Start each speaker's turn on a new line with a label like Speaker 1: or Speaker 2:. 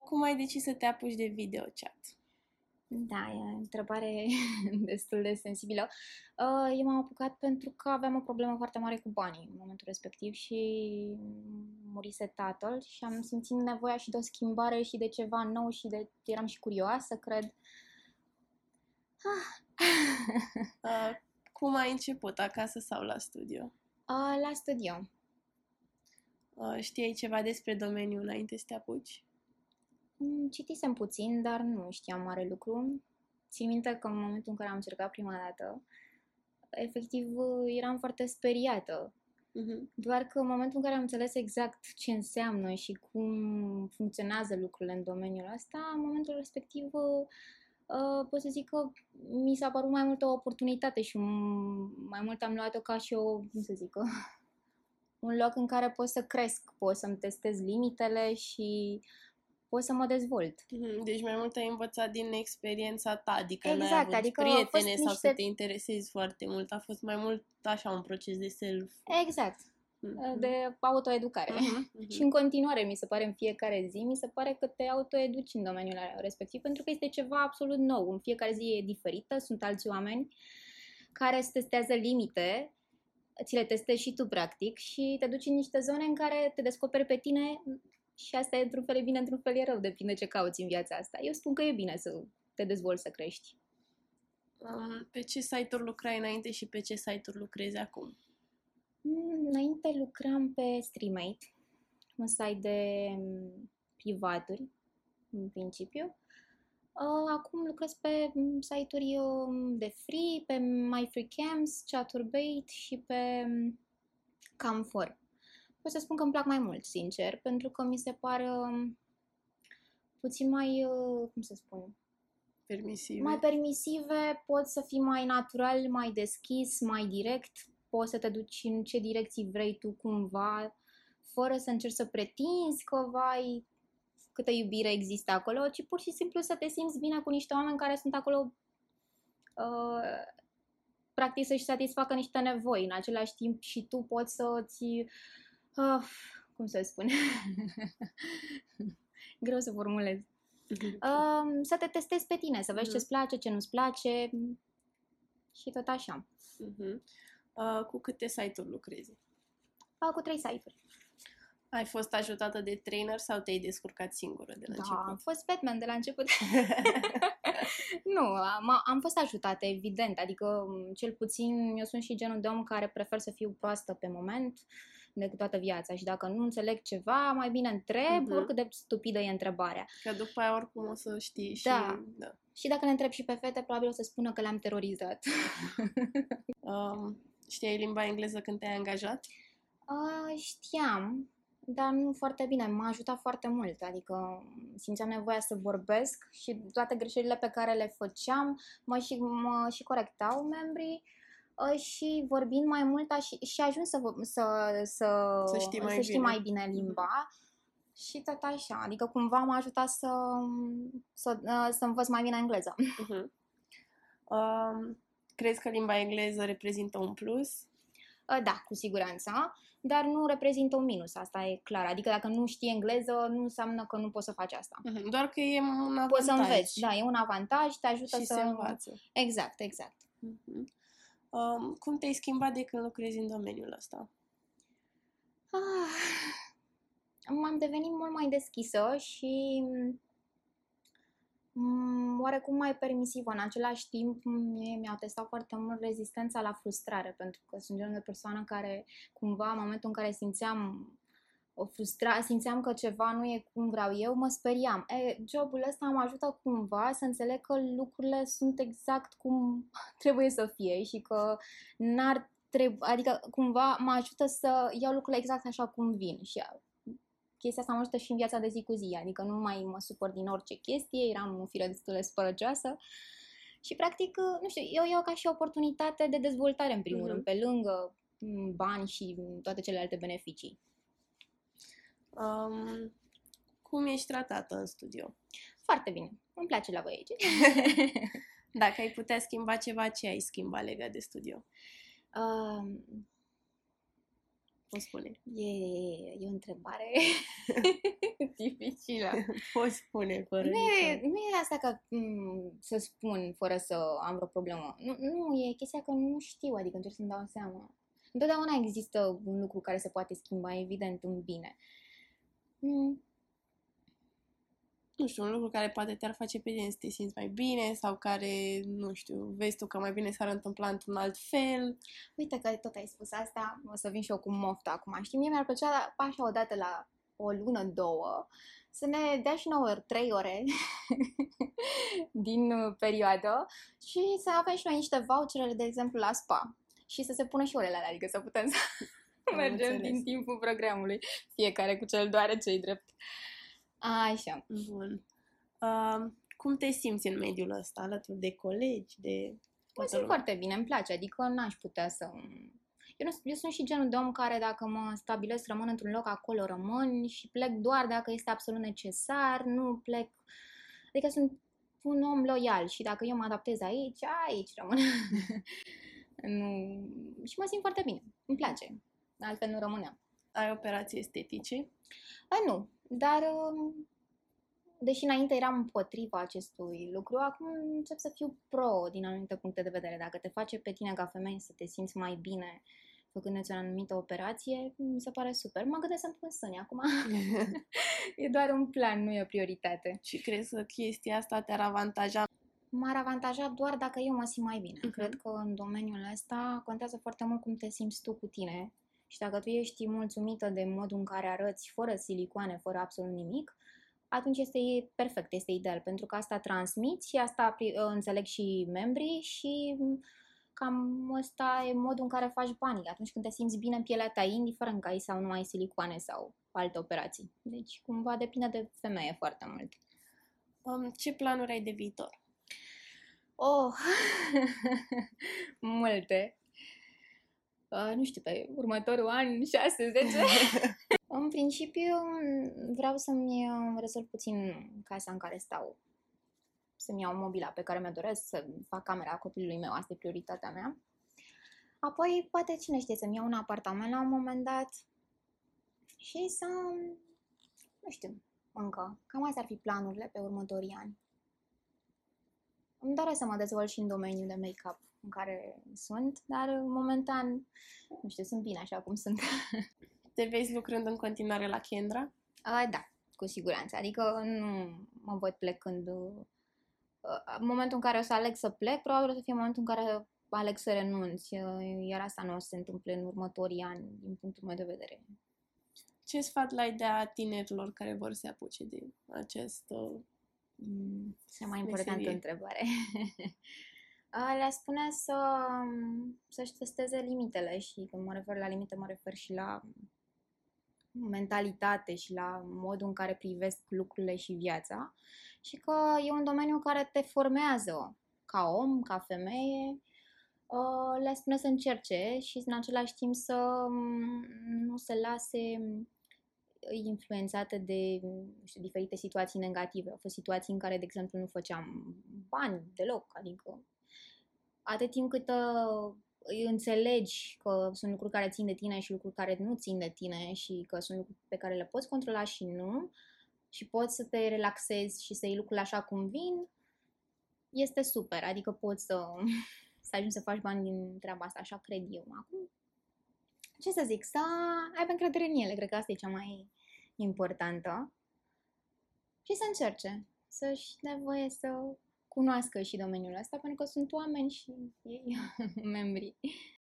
Speaker 1: Cum ai decis să te apuci de video chat?
Speaker 2: Da, e o întrebare destul de sensibilă. Eu m-am apucat pentru că aveam o problemă foarte mare cu banii în momentul respectiv și murise tatăl și am simțit nevoia și de o schimbare și de ceva nou și eram și curioasă, cred.
Speaker 1: Cum ai început, acasă sau la studio?
Speaker 2: La studio.
Speaker 1: Știai ceva despre domeniu înainte să te apuci?
Speaker 2: Citisem puțin, dar nu știam mare lucru. Țin minte că în momentul în care am încercat prima dată, efectiv eram foarte speriată. Doar că în momentul în care am înțeles exact ce înseamnă și cum funcționează lucrurile în domeniul ăsta, în momentul respectiv pot să zic că mi s-a părut mai mult o oportunitate și mai mult am luat-o ca și un loc în care pot să cresc, pot să-mi testez limitele și pot să mă dezvolt.
Speaker 1: Deci mai mult ai învățat din experiența ta, adică n-ai
Speaker 2: Exact,
Speaker 1: avut
Speaker 2: adică
Speaker 1: prietene sau să te interesezi foarte mult, a fost mai mult așa un proces de self.
Speaker 2: Exact, de autoeducare. Și în continuare, mi se pare, în fiecare zi, mi se pare că te autoeduci în domeniul respectiv, pentru că este ceva absolut nou. În fiecare zi e diferită, sunt alți oameni care îți testează limite, ți le testezi și tu, practic, și te duci în niște zone în care te descoperi pe tine și asta e într-un fel e bine, într-un fel e rău, depinde ce cauți în viața asta. Eu spun că e bine să te dezvolți, să crești.
Speaker 1: Pe ce site-uri lucrai înainte și pe ce site-uri lucrezi acum?
Speaker 2: Înainte lucram pe Streamate, un site de privaturi, în principiu. Acum lucrez pe site-uri de free, pe MyFreeCams, Chaturbate și pe Cam4. Pot să spun că îmi plac mai mult, sincer, pentru că mi se par puțin mai, cum să spun,
Speaker 1: permisive.
Speaker 2: Mai permisive, poți să fii mai natural, mai deschis, mai direct, poți să te duci în ce direcții vrei tu cumva, fără să încerci să pretinzi că vai câtă iubire există acolo, ci pur și simplu să te simți bine cu niște oameni care sunt acolo practic să-și satisfacă niște nevoi. În același timp și tu poți să-ți cum să spun? Greu să formulez. Să te testezi pe tine, să vezi ce-ți place, ce nu-ți place și tot așa.
Speaker 1: Cu câte site-uri lucrezi?
Speaker 2: Cu 3 site-uri.
Speaker 1: Ai fost ajutată de trainer sau te-ai descurcat singură de la început?
Speaker 2: Da, am fost Batman de la început. Nu, am fost ajutată, evident. Adică, cel puțin, eu sunt și genul de om care prefer să fiu proastă pe moment decât toată viața. Și dacă nu înțeleg ceva, mai bine întreb, oricât de stupidă e întrebarea.
Speaker 1: Că după aia oricum o să știi.
Speaker 2: Da. Și dacă le întreb și pe fete, probabil o să spună că le-am terorizat.
Speaker 1: Știai limba engleză când te-ai angajat?
Speaker 2: Știam, dar nu foarte bine. M-a ajutat foarte mult, adică simțeam nevoia să vorbesc și toate greșelile pe care le făceam mă și corectau membrii și vorbind mai mult și ajung să știi mai bine limba și tot așa. Adică cumva m-a ajutat să învăț mai bine engleză.
Speaker 1: Crezi că limba engleză reprezintă un plus?
Speaker 2: Da, cu siguranță, dar nu reprezintă un minus, asta e clar. Adică dacă nu știi engleză, nu înseamnă că nu poți să faci asta.
Speaker 1: Doar că e un avantaj.
Speaker 2: Poți să înveți, da, e un avantaj, te ajută
Speaker 1: și se învață.
Speaker 2: Exact.
Speaker 1: Cum te-ai schimbat de când lucrezi în domeniul ăsta?
Speaker 2: M-am devenit mult mai deschisă și oarecum mai permisivă. În același timp, mi-a testat foarte mult rezistența la frustrare, pentru că sunt genul de persoană care, cumva, în momentul în care simțeam că ceva nu e cum vreau eu, mă speriam. Jobul ăsta mă ajută cumva să înțeleg că lucrurile sunt exact cum trebuie să fie și că adică cumva mă ajută să iau lucrurile exact așa cum vin și chestia asta mă ajută și în viața de zi cu zi, adică nu mai mă supăr din orice chestie, eram o fire destul de spărăcioasă și practic, nu știu, eu iau ca și o oportunitate de dezvoltare în primul rând, pe lângă bani și toate celelalte beneficii.
Speaker 1: Cum ești tratată în studio?
Speaker 2: Foarte bine, îmi place la voi aici.
Speaker 1: Dacă ai putea schimba ceva, ce ai schimba legat de studio? poți spune.
Speaker 2: E o întrebare dificilă.
Speaker 1: Poți spune, fără
Speaker 2: Nu e,
Speaker 1: nicio...
Speaker 2: nu e asta că să spun fără să am vreo problemă. Nu, e chestia că nu știu, adică încerc să-mi dau seama. Întotdeauna există un lucru care se poate schimba, evident, în bine.
Speaker 1: Nu știu, un lucru care poate te-ar face pe tine să te simți mai bine sau care, nu știu, vezi tu că mai bine s-ar întâmpla într-un alt fel.
Speaker 2: Uite că tot ai spus asta, o să vin și eu cu mofta acum. Știi, mie mi-ar plăcea așa odată la o lună, două, să ne dea și nouă 3 ore din perioadă și să avem și noi niște vouchere, de exemplu, la spa. Și să se pună și orele alea, adică să putem să mergem
Speaker 1: înțeles.
Speaker 2: din timpul programului. Fiecare cu cel doare ce-i drept. Așa.
Speaker 1: Bun. Cum te simți în mediul ăsta, alături de colegi, de
Speaker 2: Mă
Speaker 1: toată
Speaker 2: simt
Speaker 1: lumea?
Speaker 2: foarte bine, îmi place, adică n-aș putea să... Eu sunt și genul de om care dacă mă stabilesc, rămân într-un loc, acolo rămân și plec doar dacă este absolut necesar, nu plec... Adică sunt un om loial și dacă eu mă adaptez aici, aici rămân. Nu... Și mă simt foarte bine, îmi place, altfel nu rămâneam.
Speaker 1: Ai operații estetice?
Speaker 2: Nu, dar deși înainte eram împotriva acestui lucru, acum încep să fiu pro din anumite puncte de vedere. Dacă te face pe tine ca femeie să te simți mai bine făcându-ți o anumită operație, mi se pare super. Mă gândesc să-mi pun sâni acum. E doar un plan, nu e o prioritate.
Speaker 1: Și crezi că chestia asta te-ar avantaja?
Speaker 2: M-ar avantaja doar dacă eu mă simt mai bine.
Speaker 1: Mhm.
Speaker 2: Cred că în domeniul ăsta contează foarte mult cum te simți tu cu tine. Și dacă tu ești mulțumită de modul în care arăți, fără silicoane, fără absolut nimic, atunci este perfect, este ideal, pentru că asta transmiți și asta înțeleg și membrii și cam ăsta e modul în care faci banii, atunci când te simți bine în pielea ta, indiferent că ai sau nu ai silicoane sau alte operații. Deci cumva depinde de femeie foarte mult.
Speaker 1: Ce planuri ai de viitor?
Speaker 2: Oh, multe. Nu știu, pe următorul an, 6-10. În principiu, vreau să-mi rezolv puțin casa în care stau. Să-mi iau mobila pe care mi-o doresc, să fac camera copilului meu, asta e prioritatea mea. Apoi, poate, cine știe, să-mi iau un apartament la un moment dat și să, nu știu, încă. Cam astea ar fi planurile pe următorii ani. Îmi doresc să mă dezvolt și în domeniul de make-up în care sunt, dar momentan, nu știu, sunt bine așa cum sunt.
Speaker 1: Te vezi lucrând în continuare la Kendra?
Speaker 2: Da, cu siguranță. Adică nu mă văd plecând. În momentul în care o să aleg să plec, probabil o să fie momentul în care aleg să renunț, iar asta nu o să se întâmple în următorii ani, din punctul meu de vedere.
Speaker 1: Ce sfat l-ai dea tinerilor care vor să se apuce de această
Speaker 2: Cea mai importantă
Speaker 1: meserie?
Speaker 2: întrebare. Le spune să-și testeze limitele și când mă refer la limite, mă refer și la mentalitate și la modul în care privesc lucrurile și viața și că e un domeniu care te formează ca om, ca femeie. Le spune să încerce și în același timp să nu se lase influențate de, nu știu, diferite situații negative. Au fost situații în care, de exemplu, nu făceam bani deloc, adică atât timp cât înțelegi că sunt lucruri care țin de tine și lucruri care nu țin de tine și că sunt lucruri pe care le poți controla și nu și poți să te relaxezi și să iei lucrurile așa cum vin, este super, adică poți să ajungi să faci bani din treaba asta, așa cred eu. Acum, ce să zic, să aibă încredere în ele, cred că asta e cea mai importantă și să încerce, să-și dea voie să cunoască și domeniul ăsta, pentru că sunt oameni și ei membri.